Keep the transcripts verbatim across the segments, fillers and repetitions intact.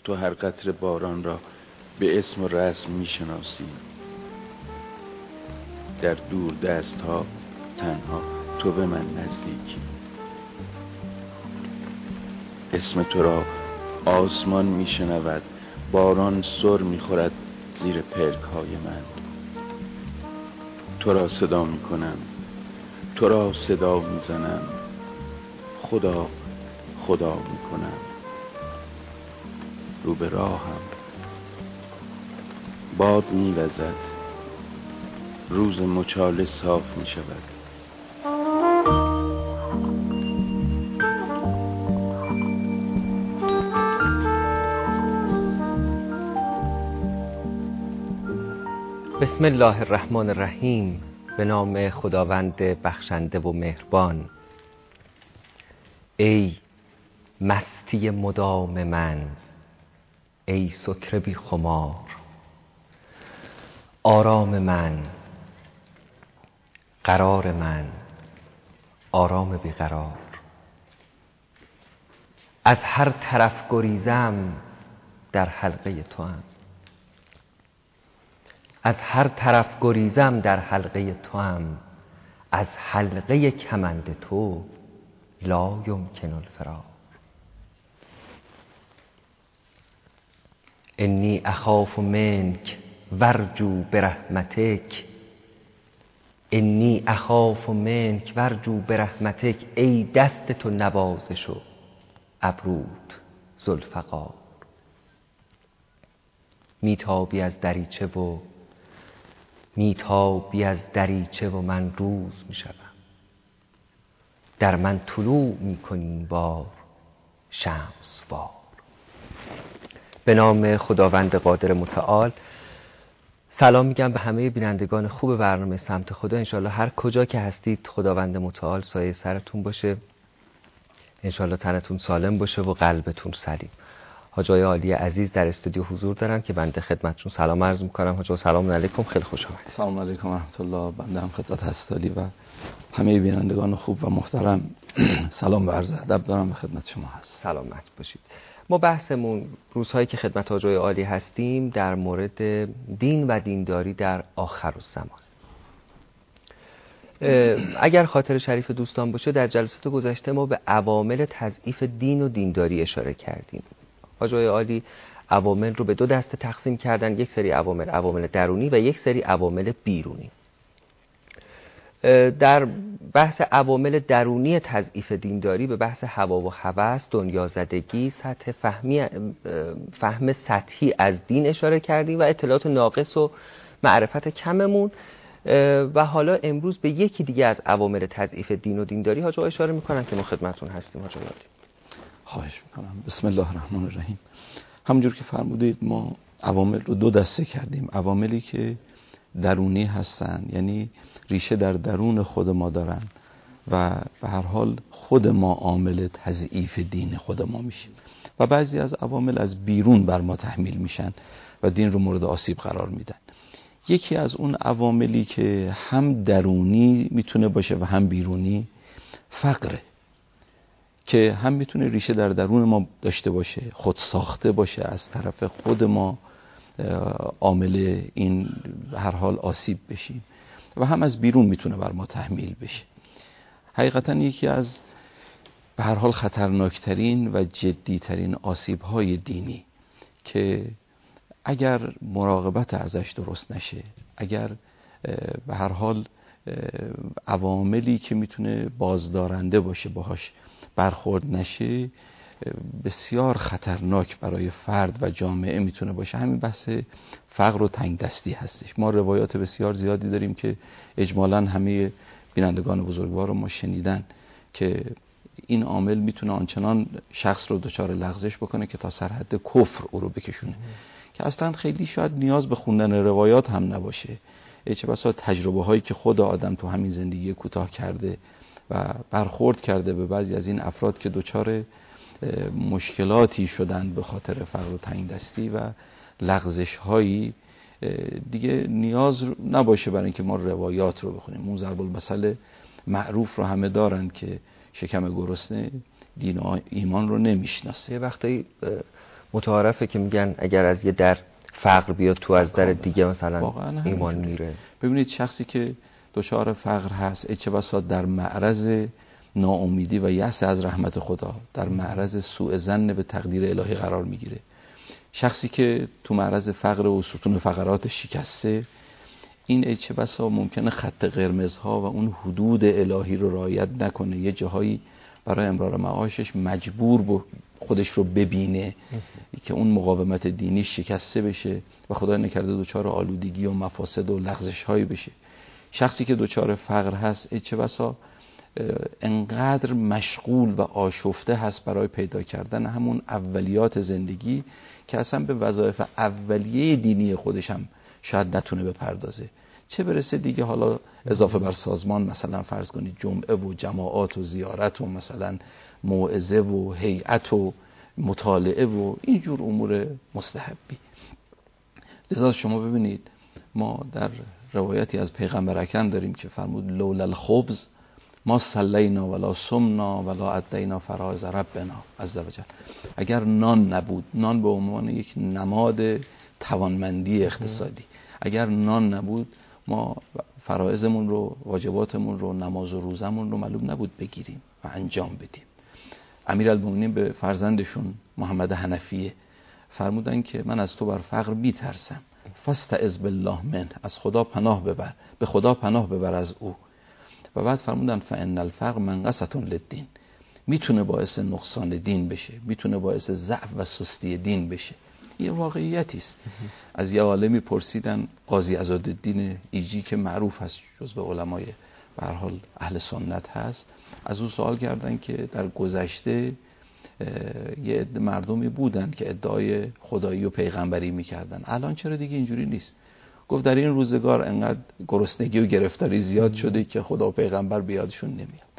تو هر قطره باران را به اسم و رسم میشناسی. در دور دست ها تنها تو به من نزدیکی. اسم تو را آسمان میشنود، باران سر میخورد زیر پلک های من. تو را صدا میکنم، تو را صدا میزنم، خدا خدا میکنم. رو به راهم باد میوزد، روز مچاله صاف میشود. بسم الله الرحمن الرحیم. به نام خداوند بخشنده و مهربان. ای مستی مدام من، ای سکر بی خمار، آرام من، قرار من، آرام بی قرار. از هر طرف گریزم در حلقه توام، از هر طرف گریزم در حلقه توام. از حلقه کمند تو لا یمکن الفرار. انی اخاف منک ورجو برحمتک، انی اخاف منک ورجو برحمتک. ای دست تو نوازش و ابروت ذوالفقار. میتابی از دریچه و میتابی از دریچه و من روز میشوم. در من طلوع میکنی این بار شمس وار. به نام خداوند قادر متعال. سلام میگم به همه بینندگان خوب برنامه سمت خدا. انشالله هر کجا که هستید خداوند متعال سایه سرتون باشه، انشالله تنتون سالم باشه و قلبتون سلیم. حاج آقای عالی عزیز در استودیو حضور دارن که بنده خدمتشون سلام عرض میکنم. حاج آقا سلام علیکم، خیلی خوش آمدید. سلام علیکم و رحمت الله. بنده هم خدمت هستالی و همه بینندگان خوب و محترم سلام و عرض ادب دارم به خدمت شما هست. سلامت باشید. ما بحثمون روزهایی که خدمت حاج آقای عالی هستیم در مورد دین و دینداری در آخر الزمان. اگر خاطر شریف دوستان باشه در جلسات گذشته ما به عوامل تضعیف دین و دینداری اشاره کردیم. حاج آقای عالی عوامل رو به دو دسته تقسیم کردن، یک سری عوامل عوامل درونی و یک سری عوامل بیرونی. در بحث عوامل درونی تضعیف دینداری به بحث هوا و هوس، دنیازدگی، سطح فهمی فهم سطحی از دین اشاره کردیم و اطلاعات ناقص و معرفت کممون. و حالا امروز به یکی دیگه از عوامل تضعیف دین و دینداری حاج آقا اشاره میکنن که ما خدمتتون هستیم. حاج آقا خواهش میکنم. بسم الله الرحمن الرحیم. همونجور که فرمودید ما عوامل رو دو دسته کردیم. عواملی که درونی هستن، یعنی ریشه در درون خود ما دارن و به هر حال خود ما عامل تضعیف دین خود ما میشیم، و بعضی از عوامل از بیرون بر ما تحمیل میشن و دین رو مورد آسیب قرار میدن. یکی از اون عواملی که هم درونی میتونه باشه و هم بیرونی فقره، که هم میتونه ریشه در درون ما داشته باشه، خود ساخته باشه، از طرف خود ما عامل این هر حال آسیب بشیم، و هم از بیرون میتونه بر ما تحمیل بشه. حقیقتا یکی از به هر حال خطرناکترین و جدیترین آسیب‌های دینی که اگر مراقبت ازش درست نشه، اگر به هر حال عواملی که میتونه بازدارنده باشه باهاش برخورد نشه، بسیار خطرناک برای فرد و جامعه میتونه باشه. همین بحث فقر و تنگ دستی هستش. ما روایات بسیار زیادی داریم که اجمالاً همه بینندگان بزرگوار رو ما شنیدن که این عامل میتونه آنچنان شخص رو دچار لغزش بکنه که تا سرحد کفر او رو بکشونه، که اصلا خیلی شاید نیاز به خوندن روایات هم نباشه. چه بسا تجربه هایی که خود آدم تو همین زندگی کوتاه کرده و برخورد کرده به بعضی از این افراد که دچار مشکلاتی شدن به خاطر فقر و تنگ دستی و لغزش هایی، دیگه نیاز نباشه برای اینکه ما روایات رو بخونیم. اون ضرب المثل معروف رو همه دارن که شکم گرسنه دین و ایمان رو نمیشناسه. یه وقتایی متعارفه که میگن اگر از یه در فقر بیاد تو از در دیگه مثلا ایمان میره. ببینید شخصی که دچار فقر هست چه بسا در معرض ناامیدی و یأس از رحمت خدا، در معرض سوء ظن به تقدیر الهی قرار میگیره. شخصی که تو معرض فقر و ستون فقرات شکسته، این چه بسا ممکنه خط قرمزها و اون حدود الهی رو رعایت نکنه، یه جاهایی برای امرار معاشش مجبور خودش رو ببینه که اون مقاومت دینی شکسته بشه و خدا نکرده دچار آلودگی و مفاسد و لغزش هایی بشه. شخصی که دچار فقر هست چه بسا انقدر مشغول و آشفته هست برای پیدا کردن همون اولیات زندگی که اصلا به وظایف اولیه دینی خودش هم شاید نتونه بپردازه، چه برسه دیگه حالا اضافه بر سازمان، مثلا فرض کنید جمعه و جماعات و زیارت و مثلا موعظه و هیئت و مطالعه و اینجور امور مستحبی. لذا شما ببینید ما در روایتی از پیغمبر اکرم داریم که فرمود لولا الخبز ما صلینا ولا صمنا ولا ادینا فرائض ربنا عز وجل. اگر نان نبود، نان به عنوان یک نماد توانمندی اقتصادی، اگر نان نبود ما فرائضمون رو، واجباتمون رو، نماز و روزمون رو معلوم نبود بگیریم و انجام بدیم. امیرالمومنین به فرزندشون محمد حنفیه فرمودن که من از تو بر فقر میترسم، فاستعذ بالله من، از خدا پناه ببر، به خدا پناه ببر از او. و بعد فرمودن فان الفقر منقصة للدین، میتونه باعث نقصان دین بشه، میتونه باعث ضعف و سستی دین بشه. یه واقعیتی است. از یه عالمی پرسیدن، قاضی عزادالدین ایجی که معروف هست جزو علمای به هر حال اهل سنت هست، از او سوال کردن که در گذشته یه عده مردمی بودن که ادعای خدایی و پیغمبری میکردن، الان چرا دیگه اینجوری نیست؟ گفت در این روزگار انقدر گرسنگی و گرفتاری زیاد شده که خدا و پیغمبر بیادشون نمیاد.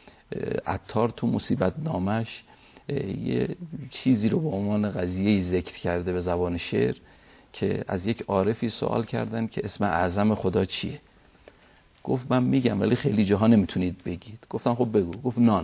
عطار تو مصیبت نامش یه چیزی رو به عنوان قضیه ذکر کرده به زبان شعر که از یک عارفی سوال کردن که اسم اعظم خدا چیه؟ گفت من میگم ولی خیلی جاها نمیتونید بگید. گفتن خب بگو. گفت نان.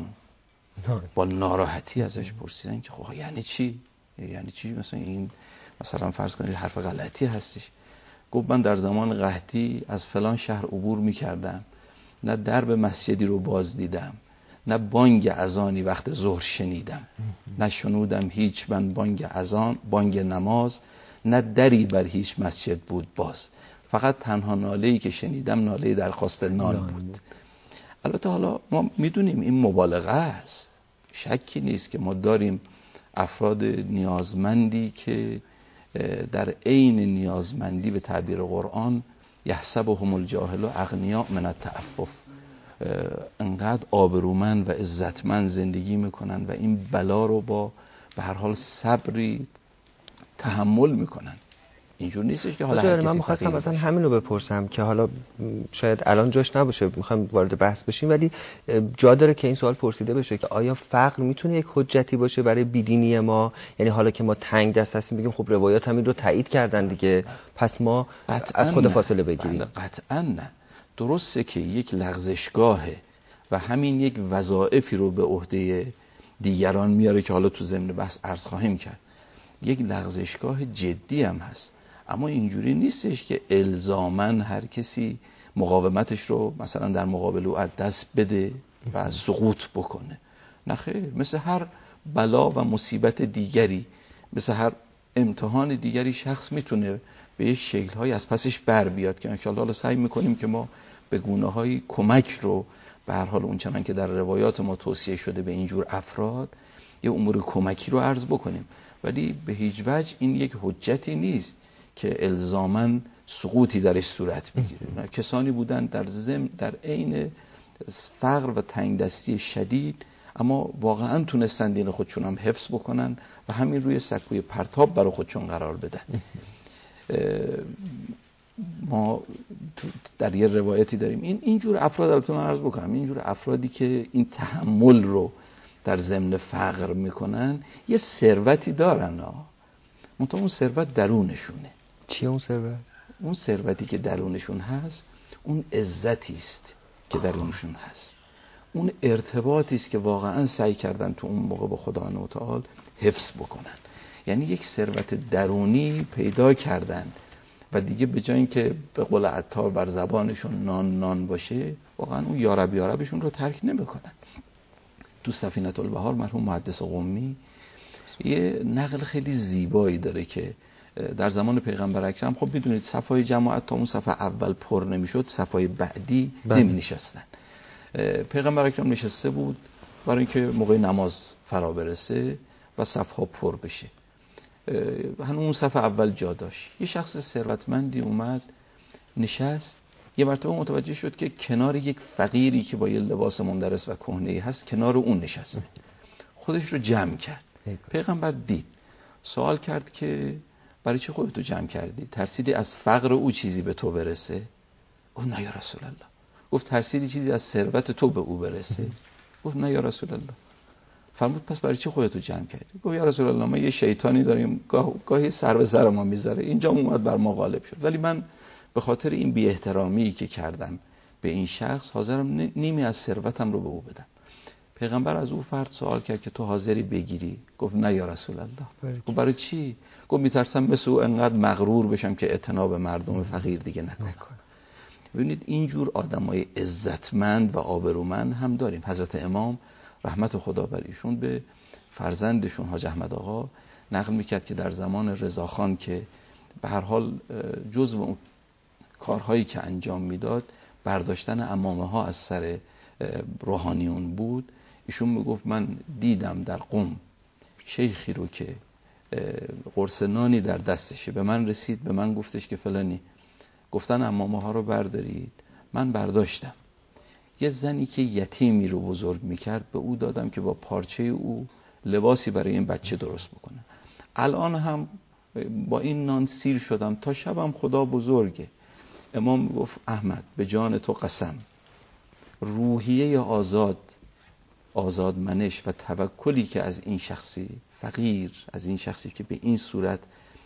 با ناراحتی ازش پرسیدن که خب یعنی چی؟ یعنی چی؟ مثلا این مثلا فرض کنید حرف غلطی هستش. گفت من در زمان قحطی از فلان شهر عبور میکردم، نه درب مسجدی رو باز دیدم، نه بانگ اذانی وقت ظهر شنیدم، نه شنودم هیچ من بانگ اذان، بانگ نماز، نه دری بر هیچ مسجد بود باز، فقط تنها ناله‌ای که شنیدم ناله درخواست نان بود. البته حالا ما میدونیم این مبالغه است، شکی نیست که ما داریم افراد نیازمندی که در عین نیازمندی به تعبیر قرآن یحسبهم الجاهل اغنیاء من التعفف، انقدر آبرومند و عزتمند زندگی میکنن و این بلا رو با به هر حال صبری تحمل میکنن. اینجور نیستش که حالا هر کسی من می‌خواستم مثلا همین رو بپرسم که حالا شاید الان جاش نباشه، میخوایم وارد بحث بشیم، ولی جا داره که این سوال پرسیده بشه که آیا فقر میتونه یک حجتی باشه برای بیدینی ما؟ یعنی حالا که ما تنگ دست هستیم بگیم خب روایات همین رو تایید کردن دیگه، پس ما از خود فاصله بگیریم؟ قطعا نه. درسته که یک لغزشگاهه و همین یک وظایفی رو به عهده دیگران میاره که حالا تو ضمن بحث عرض خواهیم کرد، یک لغزشگاه جدی هم هست، اما اینجوری نیستش که الزاماً هر کسی مقاومتش رو مثلا در مقابل او از دست بده و سقوط بکنه. نه خیر، مثل هر بلا و مصیبت دیگری، مثل هر امتحان دیگری شخص میتونه به یک شکل‌های از پسش بر بیاد که انشاءالله حالا سعی میکنیم که ما به گونه‌های کمک رو به هر حال اون چنان که در روایات ما توصیه شده به اینجور افراد یه امور کمکی رو عرض بکنیم، ولی به هیچ وجه این یک حجتی نیست که الزاماً سقوطی درش صورت بگیره. کسانی بودن در ضمن در عین فقر و تنگ دستی شدید اما واقعاً تونستن دین خودشون هم حفظ بکنن و همین روی سکوی پرتاب برای خودشون قرار بدن. ما در یه روایتی داریم این اینجور افراد، البته من عرض بکنم اینجور افرادی که این تحمل رو در ضمن فقر میکنن یه ثروتی دارن ها، منتها اون ثروت درونشونه. چیه اون ثروت؟ اون ثروتی که درونشون هست اون عزتی است که درونشون هست، اون ارتباطی است که واقعا سعی کردن تو اون موقع با خداوند متعال حفظ بکنن. یعنی یک ثروت درونی پیدا کردند و دیگه به جای اینکه به قول عطار بر زبانشون نان نان باشه، واقعا اون یارب یاربشون رو ترک نمیکنن. تو سفینه البحار مرحوم محدث قمی یه نقل خیلی زیبایی داره که در زمان پیغمبر اکرم، خب میدونید صفای جماعت تا اون صف اول پر نمیشد، صفای بعدی نمی نشستن. پیغمبر اکرم نشسته بود برای اینکه موقع نماز فرا برسه و صفها پر بشه. هنوز اون صف اول جا داشت. یه شخص ثروتمندی اومد نشست، یه مرتبه متوجه شد که کنار یک فقیری که با یه لباس مندرس و کهنه‌ای هست کنار اون نشسته. خودش رو جمع کرد. پیغمبر دید، سوال کرد که برای چه خودتو جمع کردی؟ ترسیدی از فقر او چیزی به تو برسه؟ گفت نه یا رسول الله. گفت ترسیدی چیزی از ثروت تو به او برسه؟ گفت نه یا رسول الله. فرمود پس برای چه خودتو جمع کردی؟ گفت یا رسول الله ما یه شیطانی داریم گاه گاهی سر به سر ما میذاره، اینجا اومد بر ما غالب شد، ولی من به خاطر این بی احترامی که کردم به این شخص حاضرم نیمی از ثروتم رو به او بدم. پیغمبر از او فرد سوال کرد که تو حاضری بگیری؟ گفت نه یا رسول الله. گفت برای چی؟ گفت میترسم مثل او انقدر مغرور بشم که اعتنا به مردم فقیر دیگه نکنم. ببینید اینجور آدمای عزتمند و آبرومند هم داریم. حضرت امام رحمت خدا بر ایشون به فرزندشون حاج احمد آقا نقل میکرد که در زمان رضاخان که به هر حال جزو اون کارهایی که انجام میداد برداشتن عمامه ها از سر روحانیون بود، ایشون میگفت من دیدم در قم شیخی رو که قرص نانی در دستشه، به من رسید، به من گفتش که فلانی، گفتن عمامه ها رو بردارید، من برداشتم. یه زنی که یتیمی رو بزرگ میکرد به او دادم که با پارچه او لباسی برای این بچه درست بکنه. الان هم با این نان سیر شدم تا شبم خدا بزرگه. امام گفت احمد به جان تو قسم، روحیه آزاد آزادمنش و توکلی که از این شخصی فقیر، از این شخصی که به این صورت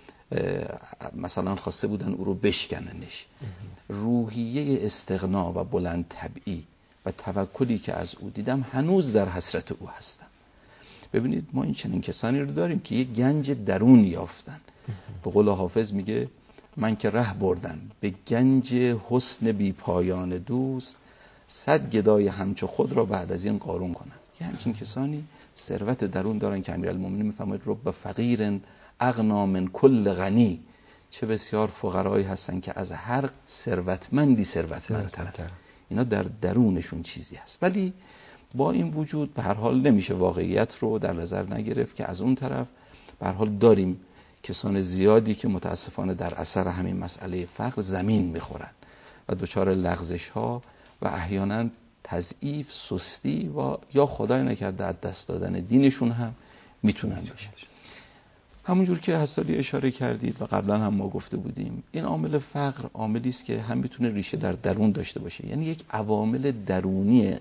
مثلا خواسته بودن او رو بشکننش، روحیه استغنا و بلند طبعی و توکلی که از او دیدم هنوز در حسرت او هستم. ببینید ما این چنین کسانی رو داریم که یک گنج درون یافتن. به قول حافظ میگه من که ره بردم به گنج حسن بی پایان دوست، صد گدای همچو خود را بعد از این قارون کنم. یه همچین کسانی ثروت درون دارن که امیرالمومنین میفرماید رب فقیر اغنا من کل غنی، چه بسیار فقرایی هستن که از هر ثروتمندی ثروتمندترن. اینا در درونشون چیزی هست. ولی با این وجود به هر حال نمیشه واقعیت رو در نظر نگرفت که از اون طرف به هر حال داریم کسان زیادی که متاسفانه در اثر همین مسئله فقر زمین میخورن و دچار لغزش ها و احیانا تضعیف، سستی و یا خدای نکرده از دست دادن دینشون هم میتونن باشن. همونجور که حسالی اشاره کردید و قبلا هم ما گفته بودیم، این عامل فقر عاملی است که هم میتونه ریشه در درون داشته باشه، یعنی یک عوامل درونیه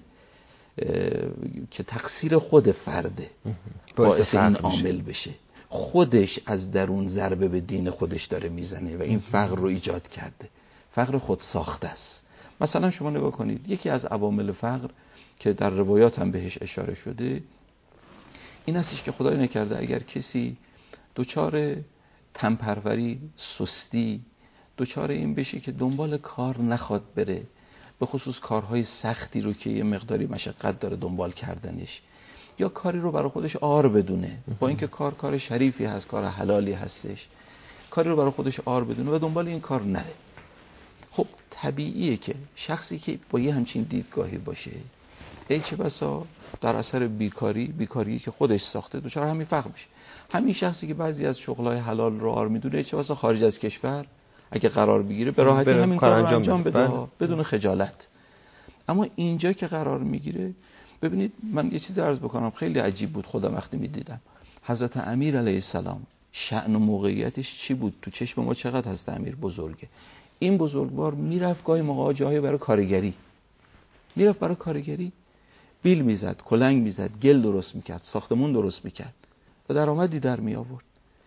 که تقصیر خود فرده باعث این عامل بشه. خودش از درون ضربه به دین خودش داره میزنه و این فقر رو ایجاد کرده. فقر خود ساخته است. مثلا شما نگاه کنید، یکی از عوامل فقر که در روایات هم بهش اشاره شده این هستش که خدای نکرده اگر کسی دوچار تنپروری، سستی، دوچار این بشه که دنبال کار نخواد بره، به خصوص کارهای سختی رو که یه مقداری مشقت داره دنبال کردنش، یا کاری رو برای خودش عار بدونه، با اینکه کار کار شریفی هست، کار حلالی هستش، کاری رو برای خودش عار بدونه و دنبال این کار نره. خب طبیعیه که شخصی که با یه همچین دیدگاهی باشه، ای چه بسا در اثر بیکاری، بیکاری که خودش ساخته، دچار همین فقر بشه. همین شخصی که بعضی از شغلای حلال رو عار میدونه، ای چه بسا خارج از کشور اگه قرار بگیره به راحتی همین کار رو انجام بده, بده بدون خجالت. اما اینجا که قرار میگیره، ببینید من یه چیزی عرض بکنم خیلی عجیب بود خودم وقتی میدیدم. حضرت امیر علیه السلام شأن و موقعیتش چی بود؟ تو چشم ما چقدر حضرت امیر بزرگه. این بزرگوار میرفت گاهی موقع جایی برای کارگری، میرفت برای کارگری، بیل میزد، کلنگ میزد، گل درست میکرد، ساختمون درست میکرد و درآمدی در می آورد.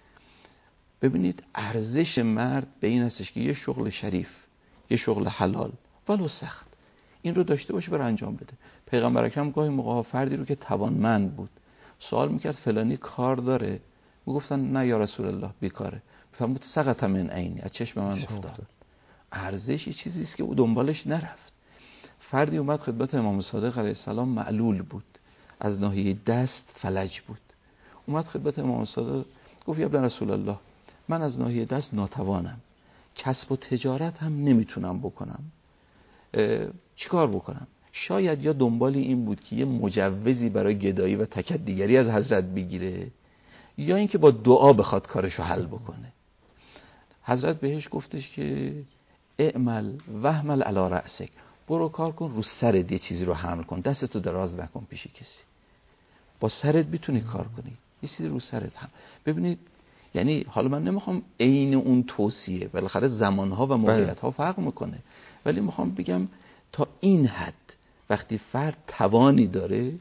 ببینید ارزش مرد به این هستش که یه شغل شریف، یه شغل حلال ولو سخت، این رو داشته باشه برای انجام بده. پیغمبر اکرم گاهی موقع فردی رو که توانمند بود سوال میکرد فلانی کار داره، گفتن نه یا رسول الله بیکاره. فرمود سقط من عینی، از چشم من افتاد. ارزش چیزی است که او دنبالش نرفت. فردی اومد خدمت امام صادق علیه السلام، معلول بود، از ناحیه دست فلج بود. اومد خدمت امام صادق گفت یا ابن رسول الله، من از ناحیه دست ناتوانم، کسب و تجارت هم نمیتونم بکنم، چیکار بکنم؟ شاید یا دنبال این بود که یه مجوزی برای گدایی و تکدیگری از حضرت بگیره، یا اینکه با دعا بخواد کارشو حل بکنه. حضرت بهش گفتش که اعمل وحمل علی رأسک، برو کار کن رو سرت یه چیزی رو حمل کن، دستتو دراز نکن پیش کسی، با سرت میتونی کار کنی، یه چیزی رو سرت هم. ببینید یعنی حالا من نمیخوام عین اون توصیه، بالاخره زمانها و موقعیت‌ها فرق میکنه، ولی میخوام بگم تا این حد وقتی فرد توانی داره،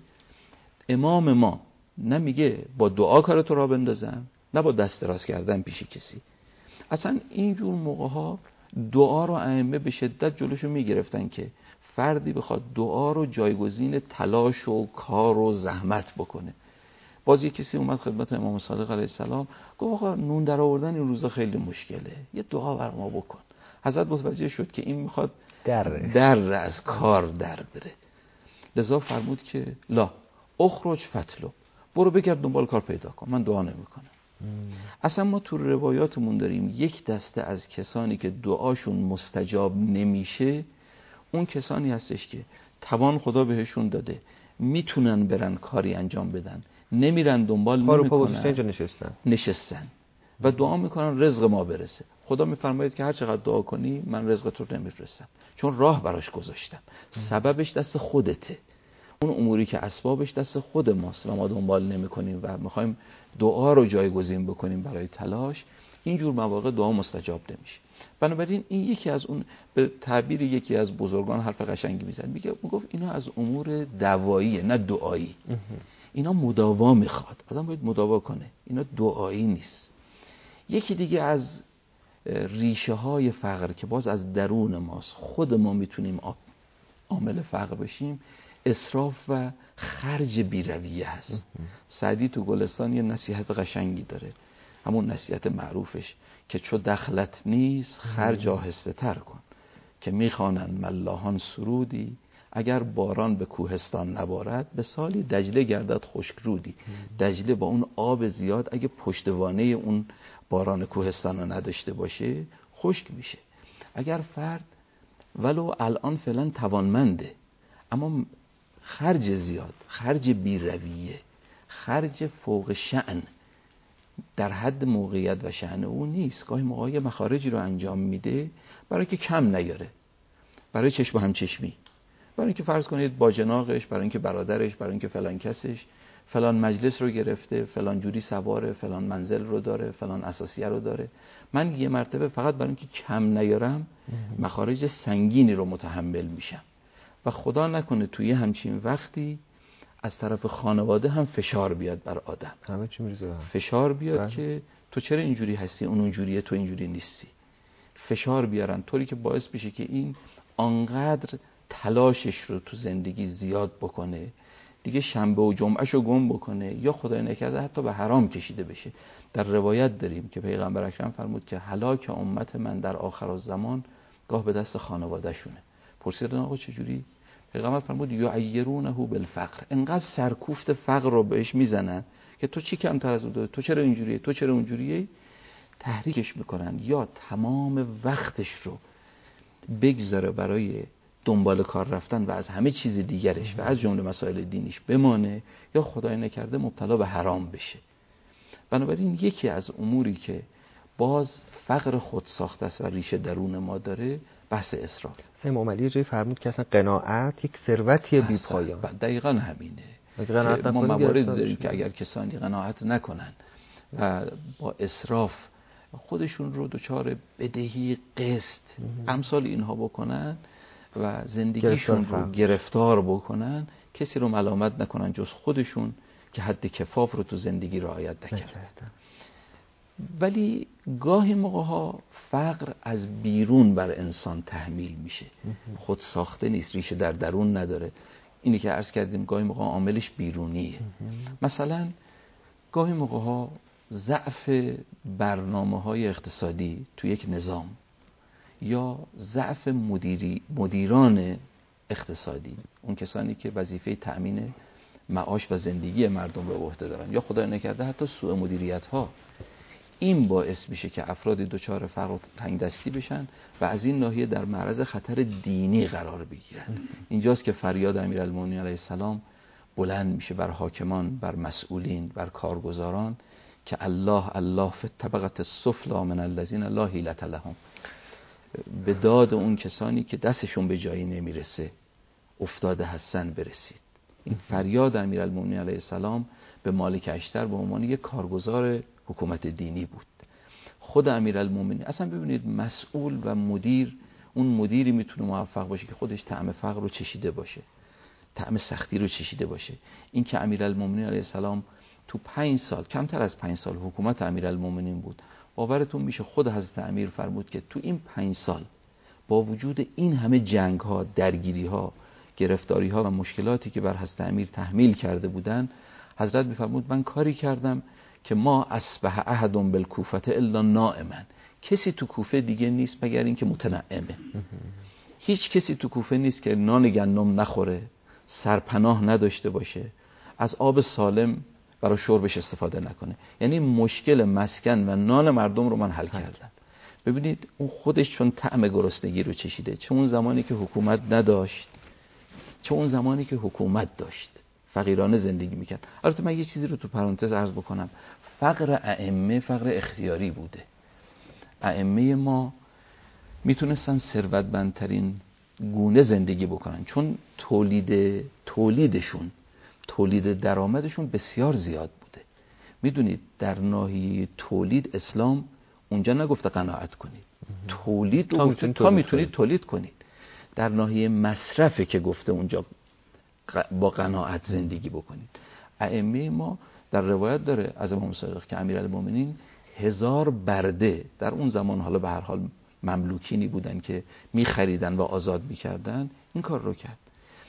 امام ما نمیگه با دعا کارتو را بندازم، نه با دست دراز کردن پیش کسی. اصلا اینجور موقع‌ها دعا رو ائمه به شدت جلوشو میگرفتن که فردی بخواد دعا رو جایگزین تلاش و کار و زحمت بکنه. باز یک کسی اومد خدمت امام صادق علیه السلام گفت آقا نون در آوردن این روزا خیلی مشکله، یه دعا بر ما بکن. حضرت متوجه شد که این میخواد در در از کار در بره، لذا فرمود که لا اخرج فتلو، برو بگرد دنبال کار پیدا کن، من دعا نمیکنم. اصلا ما تو روایاتمون داریم یک دسته از کسانی که دعاشون مستجاب نمیشه، اون کسانی هستش که توان خدا بهشون داده، میتونن برن کاری انجام بدن، نمیرن دنبال نمیکنن، نشستن نشستن و دعا میکنن رزق ما برسه. خدا میفرماید که هر چقدر دعا کنی من رزقت رو نمیفرستم، چون راه براش گذاشتم، سببش دست خودته، اون اموری که اسبابش دست خود ماست و ما دنبال نمی کنیم و میخوایم دعا رو جایگزین بکنیم برای تلاش، اینجور مواقع دعا مستجاب نمیشه. بنابراین این یکی از اون، به تعبیر یکی از بزرگان حرف قشنگی میزد، میگه میگفت اینا از امور دواییه نه دعایی، اینا مداوا میخواد، آدم باید مداوا کنه، اینا دعایی نیست. یکی دیگه از ریشه های فقر که باز از درون ماست، خود ما میتونیم عامل فقر بشیم، اسراف و خرج بی‌رویه هست. سعدی تو گلستان یه نصیحت قشنگی داره، همون نصیحت معروفش که چو دخلت نیست خرج آهسته تر کن، که میخوانند ملاحان سرودی، اگر باران به کوهستان نبارد به سالی دجله گردد خشک رودی. دجله با اون آب زیاد اگه پشتوانه اون باران کوهستان رو نداشته باشه خشک میشه. اگر فرد ولو الان فعلا توانمنده اما خرج زیاد، خرج بی‌رویه، خرج فوق شأن در حد موقعیت و شأن او نیست، گاهی موقع مخارجی رو انجام میده برای که کم نیاره، برای چشم هم چشمی، برای اینکه فرض کنید با جناقش، برای اینکه برادرش، برای اینکه فلان کسش فلان مجلس رو گرفته، فلان جوری سواره، فلان منزل رو داره، فلان اساسیه رو داره، من یه مرتبه فقط برای اینکه کم نیارم مخارج سنگینی رو متحمل میشم و خدا نکنه توی همچین وقتی از طرف خانواده هم فشار بیاد بر آدم، همه چی میریزه فشار بیاد بله. که تو چرا اینجوری هستی، اون اونجوریه، تو اینجوری نیستی، فشار بیارن طوری که باعث بشه که این آنقدر تلاشش رو تو زندگی زیاد بکنه دیگه شنبه و جمعهشو گم بکنه یا خدای نکرده حتی به حرام کشیده بشه. در روایت داریم که پیغمبر اکرم فرمود که هلاک امت من در آخر الزمان گاه به دست خانواده شونه. پرسیدن آقا چجوری؟ پیغمبر فرمود یعیرونه بالفقر، انقدر سرکوفت فقر رو بهش میزنن که تو چی کمتر از اون داری، تو چرا اینجوریه، تو چرا اونجوریه، تحریکش میکنن یا تمام وقتش رو بگذاره برای دنبال کار رفتن و از همه چیز دیگرش و از جمله مسائل دینیش بمانه یا خدای نکرده مبتلا به حرام بشه. بنابراین یکی از اموری که باز فقر خود ساخته است و ریشه درون ما داره بحث اسراف. امام علی جای فرمود که اصلا قناعت یک ثروتی بی پایان. دقیقاً همینه. ما موارد داریم که اگر کسانی قناعت نکنن و با اسراف خودشون رو دچار بدهی، قسط، امثال اینها بکنن و زندگیشون رو گرفتار بکنن، کسی رو ملامت نکنن جز خودشون که حد کفاف رو تو زندگی رعایت نکردن. ولی گاهی موقع‌ها فقر از بیرون بر انسان تحمیل میشه، خود ساخته نیست، ریشه در درون نداره. اینی که عرض کردیم گاهی موقع عاملش بیرونیه. مثلا گاهی موقع‌ها ضعف برنامه‌های اقتصادی تو یک نظام یا ضعف مدیری مدیران اقتصادی، اون کسانی که وظیفه تأمین معاش و زندگی مردم رو به عهده دارن، یا خدای نکرده حتی سوء مدیریت ها، این باعث میشه که افرادی دچار فقر و تنگدستی بشن و از این ناحیه در معرض خطر دینی قرار بگیرن. اینجاست که فریاد امیرالمومنین علیه السلام بلند میشه بر حاکمان، بر مسئولین، بر کارگزاران که الله الله فی الطبقة السفلی من الذین لا حیلة لهم، به داد اون کسانی که دستشون به جایی نمیرسه افتاده هستن برسید. این فریاد امیرالمومنین علیه السلام به مالک اشتر به عنوان یک کارگزار حکومت دینی بود. خود امیرالمومنین اصلا ببینید مسئول و مدیر، اون مدیری میتونه موفق باشه که خودش طعم فقر رو چشیده باشه، طعم سختی رو چشیده باشه. این که امیرالمومنین علیه السلام تو پنج سال، کمتر از پنج سال حکومت امیرالمومنین بود، باورتون میشه خود حضرت امیر فرمود که تو این پنج سال با وجود این همه جنگ ها، درگیری ها، گرفتاری ها و مشکلاتی که بر حضرت امیر تحمیل کرده بودن، حضرت میفرمود من کاری کردم که ما اصبح احد بالکوفه الا نائما، کسی تو کوفه دیگه نیست مگر اینکه متنعمه. هیچ کسی تو کوفه نیست که نان گندم نخوره، سرپناه نداشته باشه، از آب سالم برای شربش استفاده نکنه. یعنی مشکل مسکن و نان مردم رو من حل کردم. ببینید اون خودش چون طعم گرسنگی رو چشیده، چه اون زمانی که حکومت نداشت، چه اون زمانی که حکومت داشت، فقیرانه زندگی میکرد. البته من یه چیزی رو تو پرانتز عرض بکنم، فقر ائمه فقر اختیاری بوده. ائمه ما میتونستن ثروتمندترین گونه زندگی بکنن، چون تولید تولیدشون تولید درآمدشون بسیار زیاد بوده. میدونید در ناحیه تولید اسلام اونجا نگفته قناعت کنید، تولید رو گفته تا میتونید تولید کنید. در ناحیه مصرفه که گفته اونجا با قناعت زندگی بکنید. ائمه ما در روایت داره از امام صادق که امیرالمومنین هزار برده، در اون زمان حالا به هر حال مملوکینی بودن که میخریدن و آزاد میکردن، این کار رو کرد.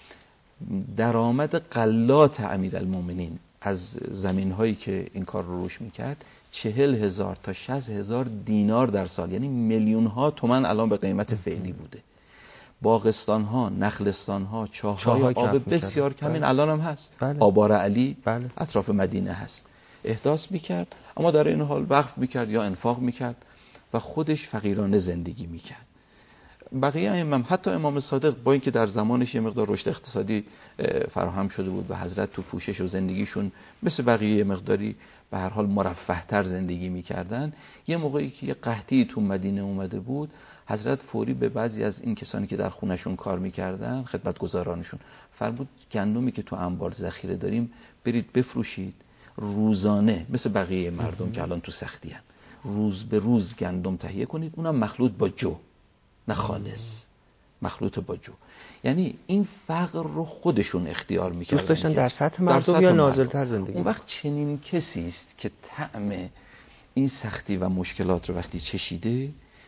درآمد غلات امیرالمومنین از زمین هایی که این کار رو روش میکرد چهل هزار تا شصت هزار دینار در سال، یعنی میلیون ها تومان الان به قیمت فعلی بوده. باغستان ها، نخلستان ها، چاه های آب بسیار کمین بله. الان هم هست. بله. آبار علی بله. اطراف مدینه هست. احداث میکرد، اما در این حال وقف میکرد یا انفاق میکرد و خودش فقیرانه زندگی میکرد. بقیه ائمه، حتی امام صادق با اینکه در زمانش یه مقدار رشد اقتصادی فراهم شده بود و حضرت تو پوشش و زندگیشون مثل بقیه مقداری به هر حال مرفه‌تر زندگی میکردن، یه موقعی که یه قحطی تو مدینه اومده بود، حضرت فوری به بعضی از این کسانی که در خونشون کار میکردن، خدمتگزارانشون فرمود گندمی که تو انبار ذخیره داریم برید بفروشید، روزانه مثل بقیه مردم که الان تو سختی هن، روز به روز گندم تهیه کنید، اونم مخلوط با جو، نه خالص، مخلوط با جو. یعنی این فقر رو خودشون اختیار میکردن، دوست داشتن در سطح مردم یا نازل‌تر زندگی. اون وقت چنین کسی است که طعم این سختی و مشکلات رو وقتی چشیده،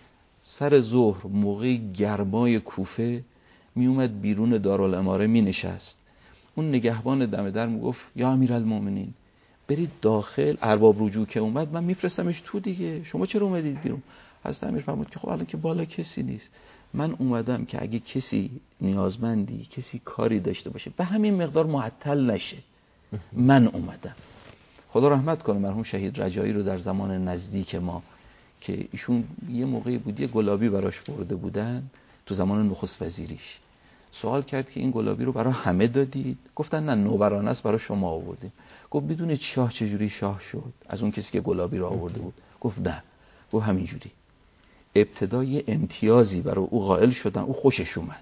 سر ظهر موقع گرمای کوفه می اومد بیرون دارالاماره می نشست، اون نگهبان دم در می گفت یا امیرالمومنین برید داخل، ارباب رجوع که اومد من میفرستمش تو دیگه، شما چرا اومدید بیرون؟ حضرت امیر فرمود که خب الان که بالا کسی نیست، من اومدم که اگه کسی نیازمندی، کسی کاری داشته باشه به همین مقدار معطل نشه، من اومدم. خدا رحمت کنه مرحوم شهید رجایی رو در زمان نزدیک ما که ایشون یه موقعی بود یه گلابی براش برده بودن تو زمان نخست وزیریش، سوال کرد که این گلابی رو برای همه دادید؟ گفتن نه، نوبرانه است برای شما آوردیم. گفت میدونید شاه چجوری شاه شد از اون کسی که گلابی رو آورده بود؟ گفت نه. گفت همینجوری، ابتدا یه امتیازی برای او قائل شدن، او خوشش اومد،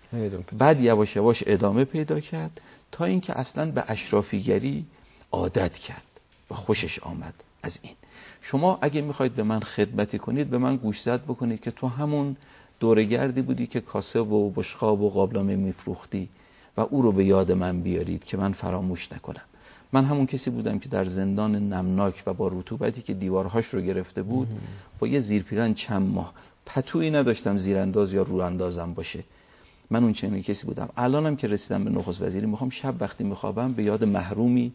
بعد یواش یواش ادامه پیدا کرد تا اینکه اصلا به اشرافیگری عادت کرد و خوشش آمد از این. شما اگه میخواید به من خدمتی کنید به من گوشزد بکنید که تو همون دورگردی بودی که کاسه و بشقاب و قابلمه میفروختی و او رو به یاد من بیارید که من فراموش نکنم. من همون کسی بودم که در زندان نمناک و با رطوبتی که دیوارهاش رو گرفته بود با یه زیرپیرن چند ماه پتویی نداشتم زیرانداز یا رواندازم باشه. من اون چنین کسی بودم. الانم که رسیدم به نخست وزیری میخوام شب وقتی میخوابم به یاد محرومی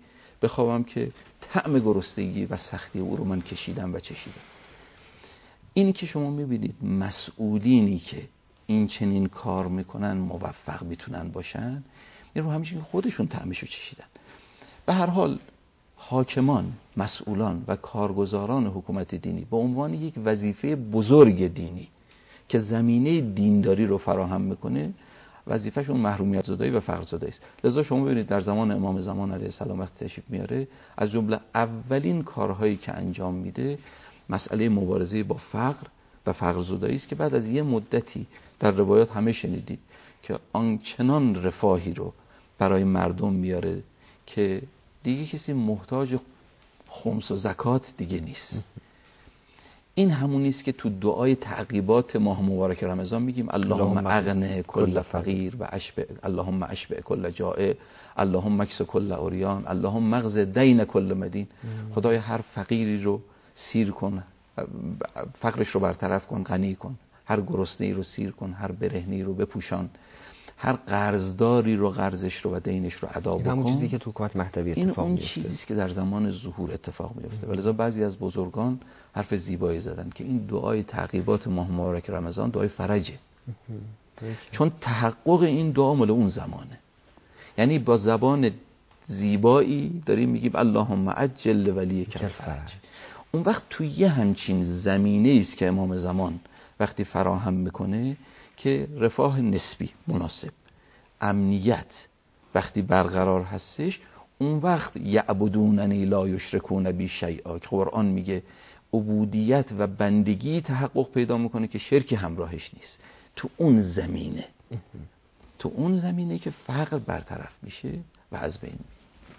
بخوابم که طعم گرسنگی و سختی او رو من کشیدم و چشیدم. اینی که شما میبینید مسئولینی که این چنین کار میکنن موفق میتونن باشن، این رو همیشه خودشون طعمشو چشیدن. به هر حال حاکمان، مسئولان و کارگزاران حکومت دینی به عنوان یک وظیفه بزرگ دینی که زمینه دینداری رو فراهم میکنه، وظیفهشون محرومیت زدایی و فقر زدایی است. لذا شما ببینید در زمان امام زمان علیه السلام وقتی تشریف میاره، از جمله اولین کارهایی که انجام میده مسئله مبارزه با فقر و فقر زدایی است که بعد از یه مدتی در روایات همه شنیدید که آنچنان رفاهی رو برای مردم میاره که دیگه کسی محتاج خمس و زکات دیگه نیست. این همونی است که تو دعای تعقیبات ماه مبارک رمضان میگیم اللهم اغنه کل فقیر و اشبع، اللهم اشبع کل جائع، اللهم اکس کل عریان، اللهم مغز دین کل مدین. خدای هر فقیری رو سیر کن، فقرش رو برطرف کن، غنی کن. هر گرسنه‌ای رو سیر کن، هر برهنه‌ای رو بپوشان، هر قرضداری رو قرضش رو و دینش رو ادا بکن. همون چیزی که تو حکومت مهدوی اتفاق میفته. این اون چیزی است که در زمان ظهور اتفاق میفته. ولذا بعضی از بزرگان حرف زیبایی زدن که این دعای تعقیبات ماه مبارک رمضان دعای فرجه. چون تحقق این دعا مال اون زمانه. یعنی با زبان زیبایی داریم میگیم اللهم عجل ولیک الفرج. اون وقت توی یه همچین زمینه است که امام زمان وقتی فراهم میکنه که رفاه نسبی مناسب، امنیت وقتی برقرار هستش، اون وقت یعبدوننی لا یشرکون بی شیئا که قرآن میگه عبودیت و بندگی تحقق پیدا میکنه که شرکی همراهش نیست. تو اون زمینه تو اون زمینه که فقر برطرف میشه و از بین میره.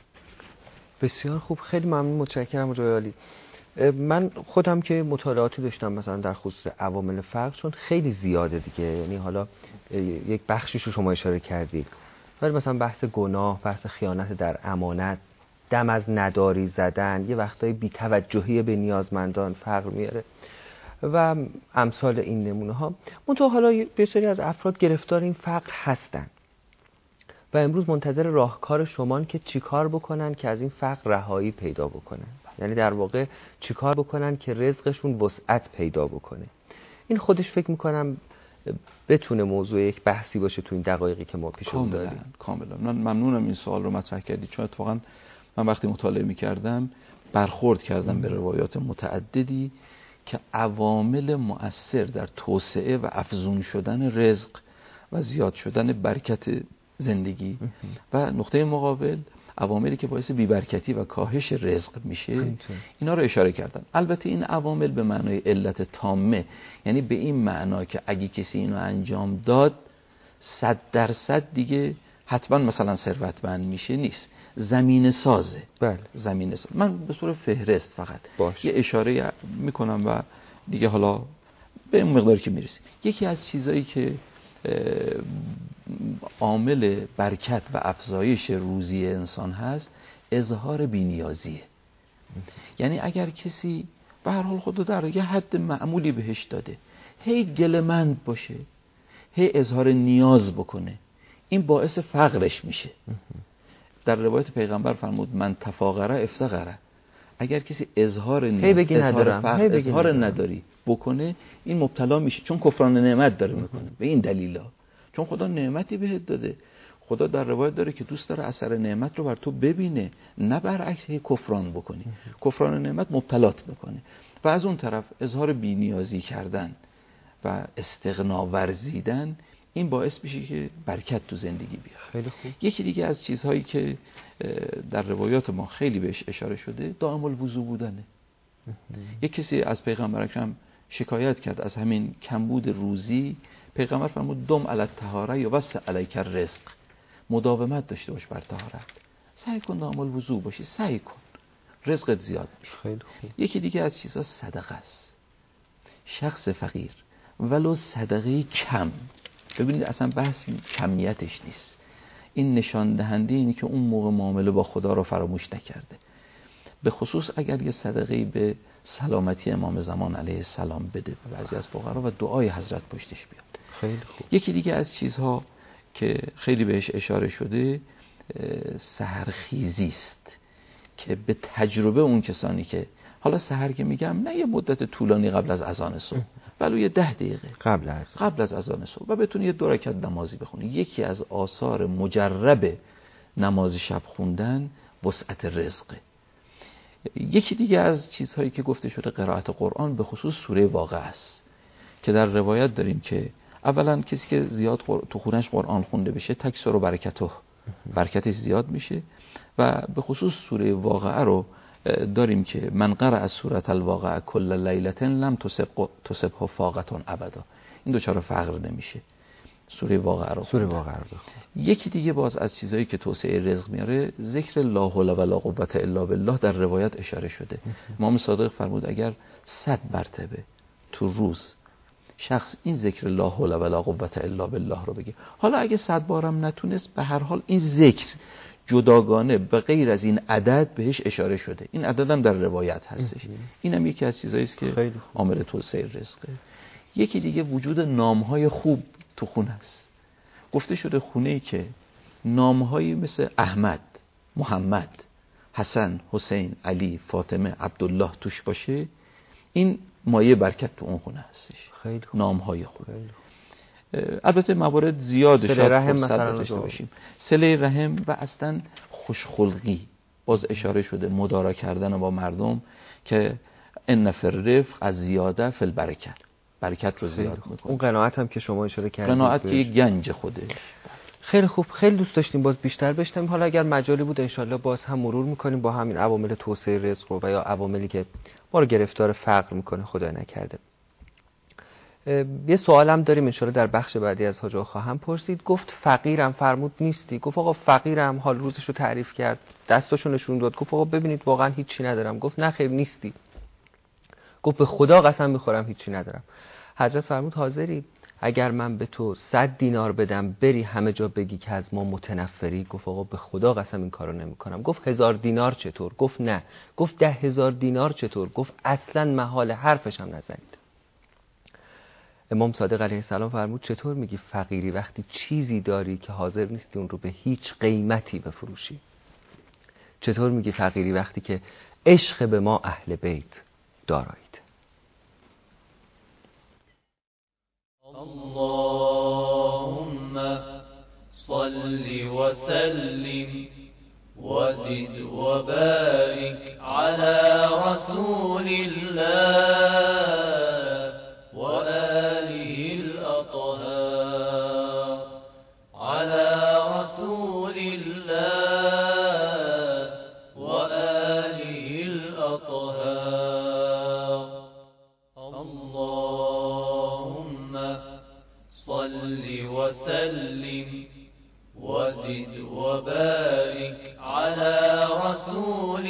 بسیار خوب، خیلی ممنون، متشکرم آقای عالی. من خودم که مطالعاتی داشتم مثلا در خصوص عوامل فقر، چون خیلی زیاده دیگه، یعنی حالا یک بخشیش رو شما اشاره کردید، ولی مثلا بحث گناه، بحث خیانت در امانت، دم از نداری زدن، یه وقتای بی‌توجهی به نیازمندان فقر میاره و امثال این نمونه ها. منتها حالا بسیاری از افراد گرفتار این فقر هستن و امروز منتظر راهکار شمان که چیکار بکنن که از این فقر رهایی پیدا بکنن، یعنی در واقع چیکار بکنن که رزقشون وسعت پیدا بکنه. این خودش فکر میکنم بتونه موضوع یک بحثی باشه تو این دقایقی که ما پیشمون داریم. کاملا. من ممنونم این سوال رو مطرح کردید، چون اتفاقا من وقتی مطالعه میکردم برخورد کردم به روایات متعددی که عوامل مؤثر در توسعه و افزون شدن رزق و زیاد شدن برکت زندگی و نقطه مقابل عواملی که باعث بیبرکتی و کاهش رزق میشه، اینا رو اشاره کردن. البته این عوامل به معنای علت تامه، یعنی به این معنا که اگه کسی اینو انجام داد صد درصد دیگه حتما مثلا ثروتمند میشه نیست، زمینه سازه. بله. زمینه ساز. من به صورت فهرست فقط باش. یه اشاره میکنم و دیگه حالا به اون مقداری که میرسیم. یکی از چیزایی که عامل برکت و افزایش روزی انسان هست اظهار بی‌نیازیه. یعنی اگر کسی به هر حال خدا در یه حد معمولی بهش داده، هی گله‌مند باشه، هی اظهار نیاز بکنه، این باعث فقرش میشه. در روایت پیغمبر فرمود من تفاقره افتقره. اگر کسی اظهار نیاز، اظهار فقر، اظهار نداری بکنه، این مبتلا میشه، چون کفران نعمت داره میکنه. به این دلیلا، چون خدا نعمتی بهت داده. خدا در روایت داره که دوست داره اثر نعمت رو بر تو ببینه، نه برعکس هی کفران بکنی. کفران نعمت مبتلات میکنه. و از اون طرف اظهار بی‌نیازی کردن و استغنا ورزیدن، این باعث میشه که برکت تو زندگی بیاد. خیلی خوب. یکی دیگه از چیزهایی که در روایات ما خیلی بهش اشاره شده دائم الوضو بودنه. یک کسی از پیغمبر اکرم شکایت کرد از همین کمبود روزی. پیغمبر فرمود دم علی الطهاره یا وسع علیک الرزق، مداومت داشته باش بر طهارت، سعی کن دائم الوضو باشی، سعی کن رزقت زیاد میشه. خیلی خوب. یکی دیگه از چیزها صدقه است. شخص فقیر ولو صدقه کم، ببینید اصلا بحث کمیتش نیست، این نشان دهنده اینه که اون موقع معامله با خدا رو فراموش نکرده. به خصوص اگر یه صدقه‌ای به سلامتی امام زمان علیه السلام بده به بعضی از فقرا و دعای حضرت پشتش بیاد. خیلی خوب. یکی دیگه از چیزها که خیلی بهش اشاره شده سحرخیزی است. که به تجربه اون کسانی که حالا سحر که میگم نه یه مدت طولانی قبل از اذان صبح، ولو یه ده دقیقه قبل از قبل از اذان صبح و بتونی یه دو رکعت نمازی بخونی. یکی از آثار مجرب نماز شب خوندن وسعت رزقه. یکی دیگه از چیزهایی که گفته شده قرائت قرآن، به خصوص سوره واقعه است که در روایت داریم که اولا کسی که زیاد تو خونش قرآن خونده بشه تکثر و برکته، برکتش زیاد میشه. و به خصوص سوره واقعه رو داریم که من قرأ سوره الواقعه کل لیلة لم تصب تصبه فاقة ابدا، این دوچار فقر نمیشه. سوره واقعه رو سوره واقعه رو بخون. یکی دیگه باز از چیزایی که توسعه رزق میاره ذکر لا حول ولا قوة الا بالله در روایت اشاره شده. امام صادق فرمود اگر صد مرتبه تو روز شخص این ذکر لا حول ولا قوة الا بالله رو بگه، حالا اگه صد بارم نتونست، به هر حال این ذکر جداگانه به غیر از این عدد بهش اشاره شده، این عدد هم در روایت هستش. اینم یکی از چیزایی است که عامل توسعه رزقه. یکی دیگه وجود نامهای خوب تو خونه است. گفته شده خونه‌ای که نامهایی مثل احمد، محمد، حسن، حسین، علی، فاطمه، عبدالله توش باشه، این مایه برکت تو اون خونه هستش. خیلی خوب. نامهای خوب. خیلی خوب. البته موارد زیاده، صله رحم مثلا داشته باشیم، صله رحم و اصلا خوشخلقی باز اشاره شده، مدارا کردن با مردم که ان فی الرفق از زیاده فی البرکت، برکت رو زیاد میکنه. اون قناعت هم که شما اشاره کردید، قناعت که یک گنج خوده. خیلی خوب، خیلی دوست داشتیم باز بیشتر بشنویم. حالا اگر مجالی بود انشالله باز هم مرور میکنیم با همین عوامل توسعه رزق رو و یا عواملی که ما رو گرفتار فقر میکنه خدای نکرده. یه سوالم داریم انشالله در بخش بعدی از حاج آقا خواهم پرسید. گفت فقیرم، فرمود نیستی. گفت آقا فقیرم، حال روزش رو تعریف کرد، دستاشو نشون داد، گفت آقا ببینید واقعا هیچی ندارم. گفت نه خیر نیستی. گفت به خدا قسم میخورم هیچی ندارم. حضرت فرمود حاضری اگر من به تو صد دینار بدم بری همه جا بگی که از ما متنفری؟ گفت آقا به خدا قسم این کارو نمیکنم. گفت هزار دینار چطور؟ گفت نه. گفت ده هزار دینار چطور؟ گفت اصلا محال حرفش هم نزنید. امام صادق علیه السلام فرمود چطور میگی فقیری وقتی چیزی داری که حاضر نیستی اون رو به هیچ قیمتی بفروشی؟ چطور میگی فقیری وقتی که عشق به ما اهل بیت دارایید؟ اللهم صل وسلم وزد وبارك على رسول الله وآله الأطهار، على رسول الله وآله الأطهار. اللهم صل وسلم وزد وبارك على رسول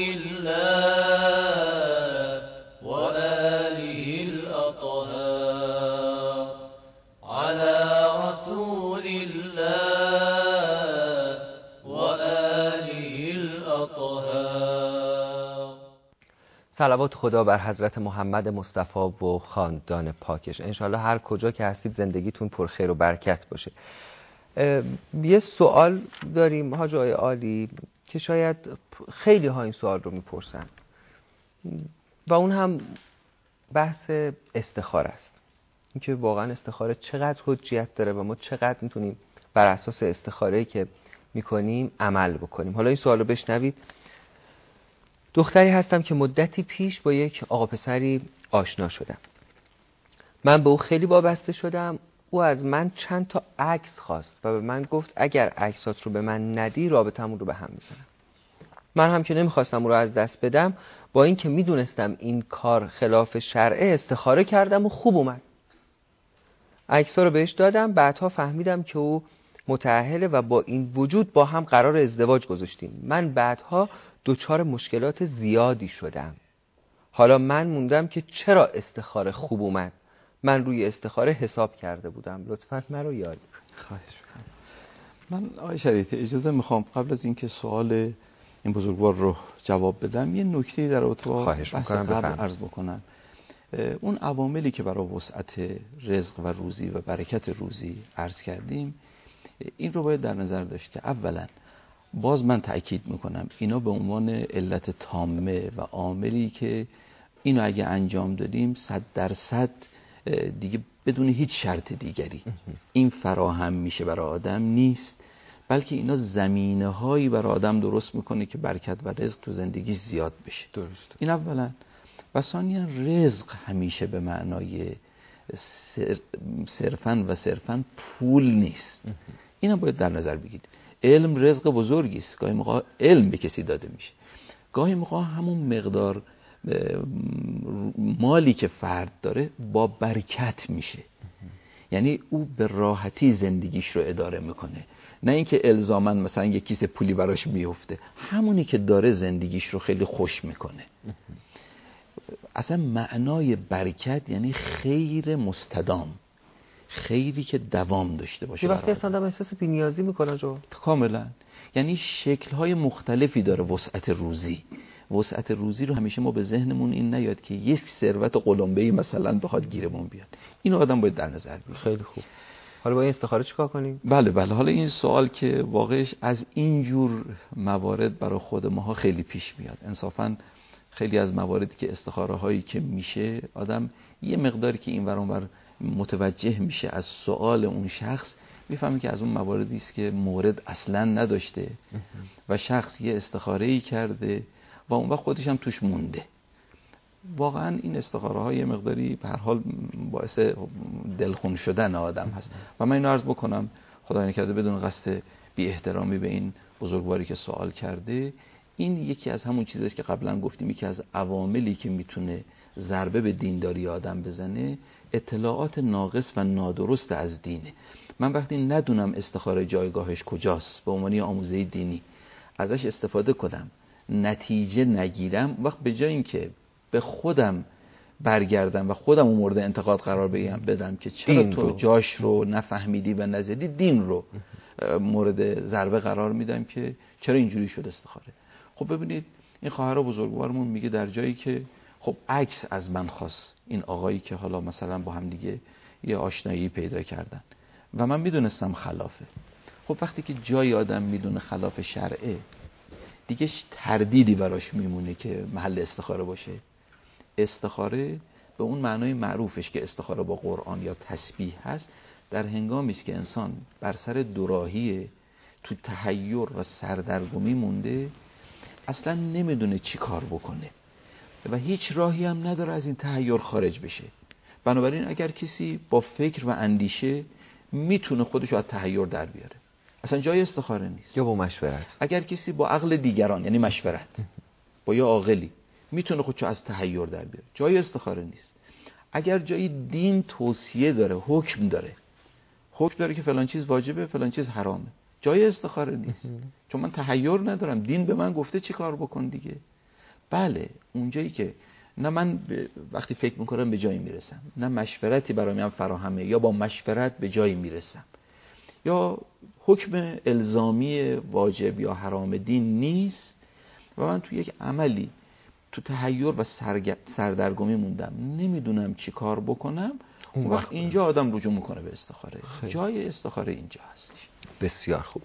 الله وآله الأطهار، على رسول الله وآله الأطهار. صلوات خدا بر حضرت محمد مصطفی و خاندان پاکش. انشالله هر کجا که هستید زندگیتون پر خیر و برکت باشه. یه سوال داریم حاج آقای عالی که شاید خیلی ها این سوال رو میپرسن و اون هم بحث استخاره است. اینکه واقعا استخاره چقدر حجیت داره و ما چقدر میتونیم بر اساس استخاره‌ای که میکنیم عمل بکنیم. حالا این سوال رو بشنوید. دختری هستم که مدتی پیش با یک آقا پسری آشنا شدم. من به او خیلی وابسته شدم. او از من چند تا عکس خواست و به من گفت اگر عکسات رو به من ندی رابطمون رو به هم میزنم. من هم که نمیخواستم او رو از دست بدم، با اینکه میدونستم این کار خلاف شرعه استخاره کردم و خوب اومد. عکس‌ها رو بهش دادم. بعدها فهمیدم که او متأهله و با این وجود با هم قرار ازدواج گذاشتیم. من بعدها دچار مشکلات زیادی شدم. حالا من موندم که چرا استخاره خوب اومد. من روی استخاره حساب کرده بودم. لطفاً من رو یاد کنید. خواهش می‌کنم. من آقای شریعتی اجازه میخوام قبل از اینکه سوال این بزرگوار رو جواب بدم یه نکته در رابطه با بحث قبل عرض بکنم. اون عواملی که برای وسعت رزق و روزی و برکت روزی عرض کردیم، این رو باید در نظر داشت که اولا باز من تأکید میکنم اینا به عنوان علت تامه و عاملی که اینو اگه انجام دادیم صد درصد دیگه بدون هیچ شرط دیگری این فراهم میشه برای آدم نیست، بلکه اینا زمینه هایی برای آدم درست میکنه که برکت و رزق تو زندگی زیاد بشه. درست. این اولا. و ثانیا رزق همیشه به معنای صرفاً و صرفاً پول نیست. اینا باید در نظر بگیرید. علم رزق بزرگی است. گاهی موقع علم به کسی داده میشه، گاهی موقع همون مقدار مالی که فرد داره با برکت میشه، یعنی او به راحتی زندگیش رو اداره میکنه، نه اینکه الزاماً مثلا یک کیسه پولی براش میفته، همونی که داره زندگیش رو خیلی خوش میکنه. اصلا معنای برکت یعنی خیر مستدام، خیری که دوام داشته باشه. وقتی اصلا آدم احساس بی‌نیازی میکنه جو کاملا، یعنی شکل‌های مختلفی داره وسعت روزی. وسعت روزی رو همیشه ما به ذهنمون این نیاد که یک ثروت قلمبه‌ای مثلا بخواد گیرمون بیاد. اینو آدم باید در نظر بگیره. خیلی خوب. حالا با این استخاره چیکار کنیم؟ بله بله حالا این سوال که واقعش از این جور موارد برای خود ماها خیلی پیش میاد. انصافاً خیلی از مواردی که استخاره هایی که میشه آدم یه مقداری که این ور اون ور متوجه میشه از سوال اون شخص، میفهمی که از اون مواردی است که مورد اصلا نداشته و شخص یه استخاره‌ای کرده و اون وقت خودش هم توش مونده. واقعا این استخاره های یه مقداری به هر حال باعث دلخون شدن آدم هست و من اینو عرض بکنم خدای نکرده بدون قصد بی احترامی به این بزرگواری که سوال کرده، این یکی از همون چیزاست که قبلا گفتیم یکی از عواملی که میتونه ضربه به دینداری آدم بزنه اطلاعات ناقص و نادرست از دینه. من وقتی ندونم استخاره جایگاهش کجاست به عنوان آموزه دینی ازش استفاده کنم نتیجه نگیرم، وقت به جای اینکه به خودم برگردم و خودم اون مورد انتقاد قرار بگم بدم که چرا تو رو. جاش رو نفهمیدی و نزدی، دین رو مورد ضربه قرار میدم که چرا اینجوری شد استخاره. خب ببینید این خواهر بزرگوارمون میگه در جایی که خب عکس از من خواست این آقایی که حالا مثلا با هم دیگه یه آشنایی پیدا کردن و من میدونستم خلافه. خب وقتی که جای آدم میدونه خلاف شرعه دیگه تردیدی براش میمونه که محل استخاره باشه. استخاره به اون معنای معروفش که استخاره با قرآن یا تسبیح هست در هنگامی است که انسان بر سر دوراهی تو تحیر و سردرگمی مونده، اصلا نمیدونه چی کار بکنه و هیچ راهی هم نداره از این تحیر خارج بشه. بنابراین اگر کسی با فکر و اندیشه میتونه خودشو از تحیر در بیاره، اصلا جای استخاره نیست. یا با مشورت. اگر کسی با عقل دیگران یعنی مشورت با یه عاقلی میتونه خودشو از تحیر در بیاره، جای استخاره نیست. اگر جای دین توصیه داره، حکم داره، حکم داره که فلان چیز واجبه فلان چیز حرامه، جای استخاره نیست. چون من تحیر ندارم، دین به من گفته چی کار بکن دیگه. بله اونجایی که نه من وقتی فکر میکنم به جایی میرسم، نه مشورتی برایم هم فراهمه یا با مشورت به جایی میرسم، یا حکم الزامی واجب یا حرام دین نیست و من تو یک عملی تو تحیر و سرگ... سردرگمی موندم، نمیدونم چی کار بکنم، اون وقت اینجا آدم رجوع میکنه به استخاره. خیلی. جای استخاره اینجا هست. بسیار خوب.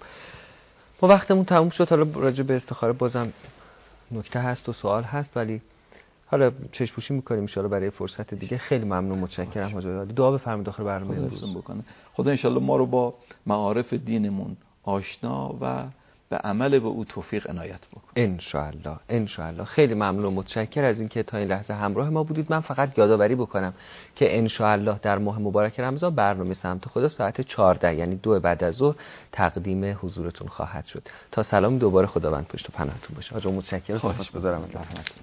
ما وقتمون تموم شد. حالا راجع به استخاره بازم نکته هست و سوال هست، ولی حالا چشم پوشی می‌کنیم ان شاءالله برای فرصت دیگه. خیلی ممنون، متشکرم حاج علی. دعا بفرمایید داخل برنامه امروز بکنه. خدا ان شاءالله ما رو با معارف دینمون آشنا و به عمل به او توفیق عنایت بکنه. ان شاء الله ان شاء الله. خیلی ممنون، متشکر از اینکه تا این لحظه همراه ما بودید. من فقط یادآوری بکنم که ان شاء الله در ماه مبارک رمضان برنامه سمت خدا ساعت چهارده یعنی دو بعد از ظهر تقدیم حضورتون خواهد شد. تا سلام دوباره خداوند پشت و پناهتون باشه. حاج متشکرم. سپاسگزارم. رحمت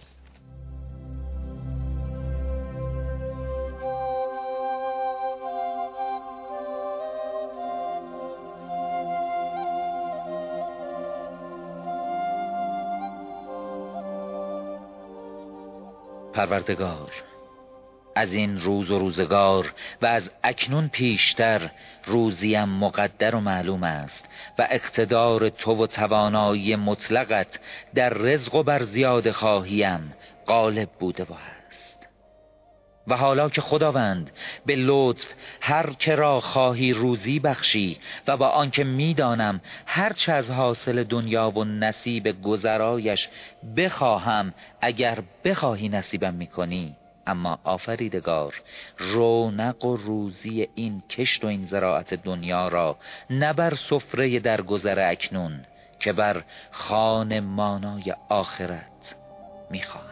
پروردگار، از این روز و روزگار و از اکنون پیشتر روزیم مقدر و معلوم است و اقتدار تو و توانایی مطلقت در رزق و بر زیاد خواهیم غالب بوده و هست. و حالا که خداوند به لطف هر که را خواهی روزی بخشی و با آنکه میدانم هر چه از حاصل دنیا و نصیب گذرایش بخواهم اگر بخواهی نصیبم میکنی، اما آفریدگار رونق و روزی این کشت و این زراعت دنیا را نه بر سفره در گذر اکنون که بر خوان مانای آخرت میخواهم.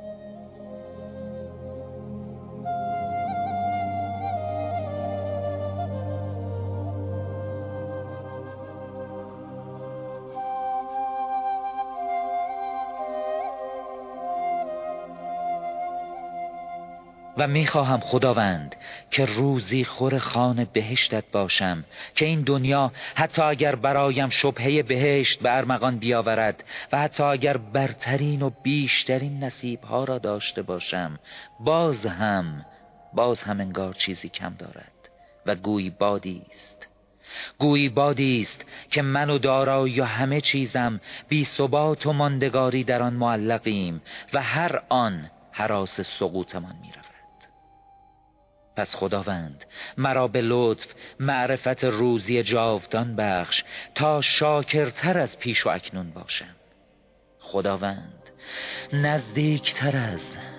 و میخواهم خداوند که روزی خور خان بهشتت باشم، که این دنیا حتی اگر برایم شبهه بهشت به ارمغان بیاورد و حتی اگر برترین و بیشترین نصیبها را داشته باشم، باز هم باز هم انگار چیزی کم دارد و گویی بادی است گویی بادی است که من و دارایی و همه چیزم بی ثبات و ماندگاری در آن معلقیم و هر آن هراس سقوطمان میرود. پس خداوند مرا به لطف معرفت روزی جاودان بخش تا شاکرتر از پیش و اکنون باشم. خداوند نزدیکتر از